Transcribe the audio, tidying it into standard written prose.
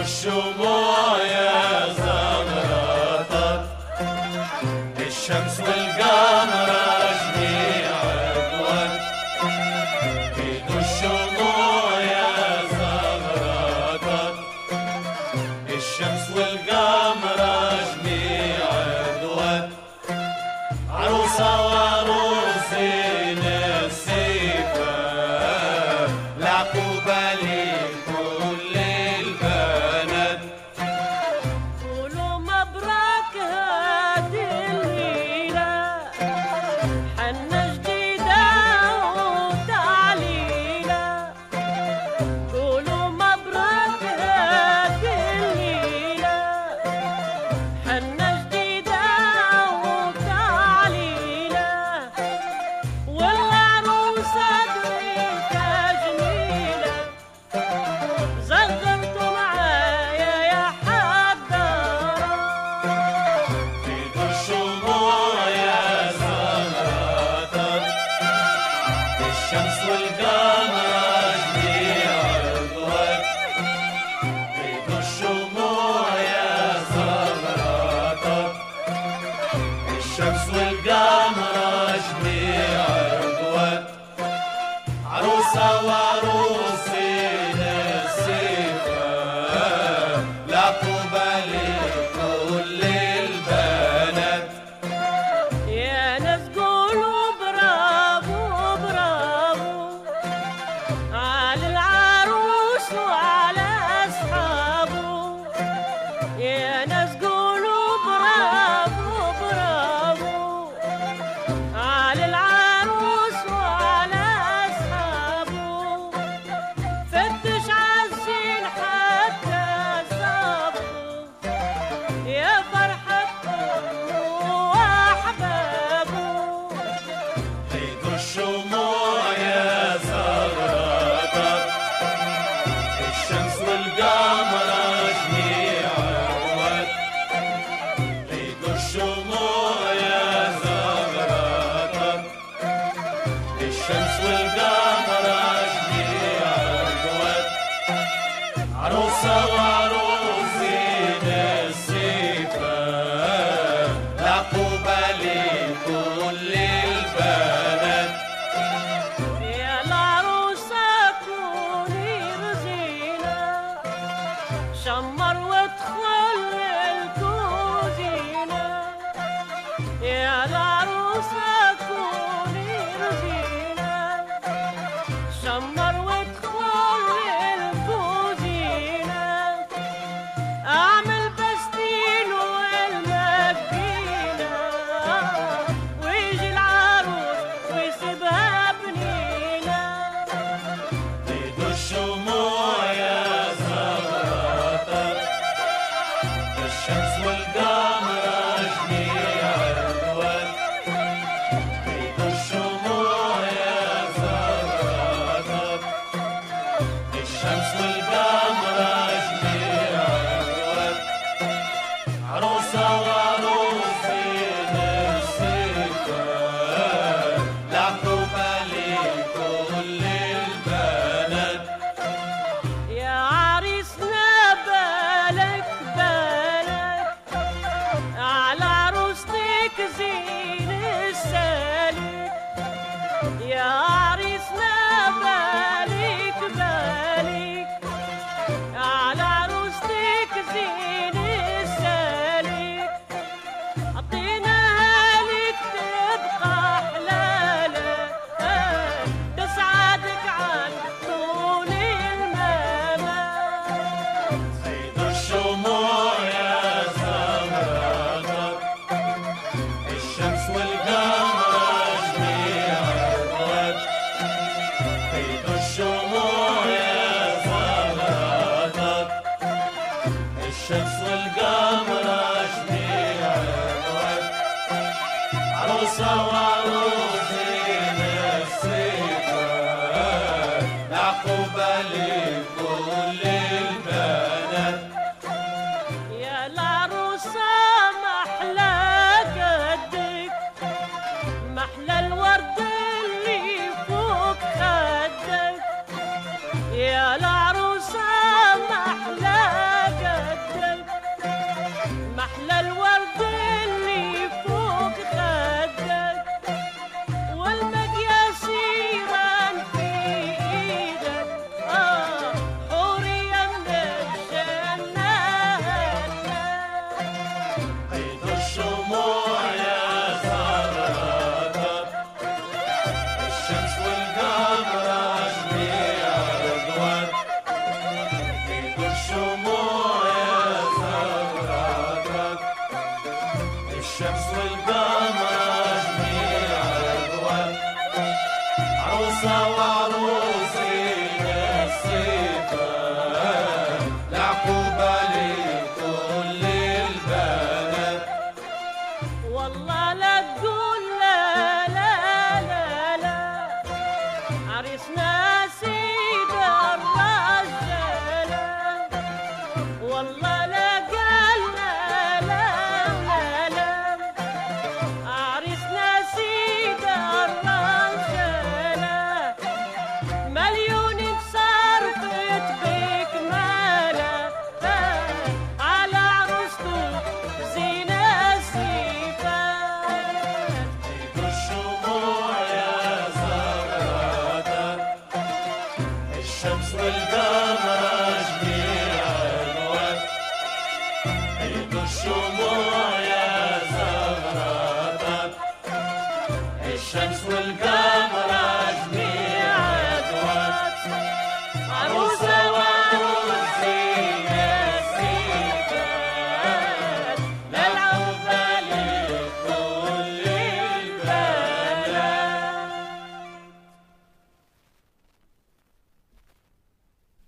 الشموع يا زغرطت، الشمس والقمر جميع عدوان. ايدوا الشموع يا زغرطت، الشمس والقمر جميع عدوان. عروسة وعروسين السيفة العقوبة لكل البنات. قولوا مبروك هادي الليلة، حنة جديدة وتعليلة. قولوا مبروك هادي الليلة، حنة جديدة وتعليلة. والعروسة دريتها جميلة، زغرتوا معايا يا حضارة. ايدوا الشموع يا زغرطت، الشمس والقمر جميع عدوان. ايدوا الشموع يا زغرطت، الشمس والقمر جميع عدوان. عروسة وعروسين السيفة العقوبة لكل البنات. يا ناس قولوا برافو برافو على العروس وعلى أصحابه. يا ناس قولوا برافو برافو على العروس وعلى أصحابه. فتش عالزين حتى صابوا، يا فرحتكم وأحبابه. ايدوا الشموع يا زغرطت، الشمس والقمر جميع عدوان. ايدوا الشموع يا زغرطت، الشمس والقمر جميع عدوان. عروسة وعروسين السيفة العقوبة لكل البنات. يا العروسة كوني رزينة، شمر وادخل الكوزينة. يا العروسة كوني رزينة، شمر وادخل الكوزينة. أعمل بستين والمكينة، ويجي العروس ويسيبها بنينة. ايدوا الشموع يا زغرطت، الشمس والقمر جميع عدوان. ايدوا الشموع يا زغرطت، الشمس والقمر جميع عدوان. عروسة وعروسين السيفة العقوبة لكل البنات. يا عريسنا بالك بالك على عروستك زين السالك. يا عريسنا بالك بالك على عروستك زين السالك. عطيناها لك تبقى حلالة، تسعدك عن طول الممات. ايدوا الشموع يا زغرطت، الشمس والقمر جميع عدوان. ايدوا الشموع يا زغرطت، الشمس والقمر جميع عدوان. عروسة وعروسين السيفة العقوبة لكل البنات. يا العروسة محلى قدك، محلى الورد اللي فوق خدك. يا العروسة محلى والله لا قالنا لا لا عرسنا سيد الرجالة مليون تصرفت بك مالا على عروسته زينة سيفان عيد الشموع يا زغرة الشمس والقمر جميع الوان عيد الشموع يا زغرة الشمس والقمر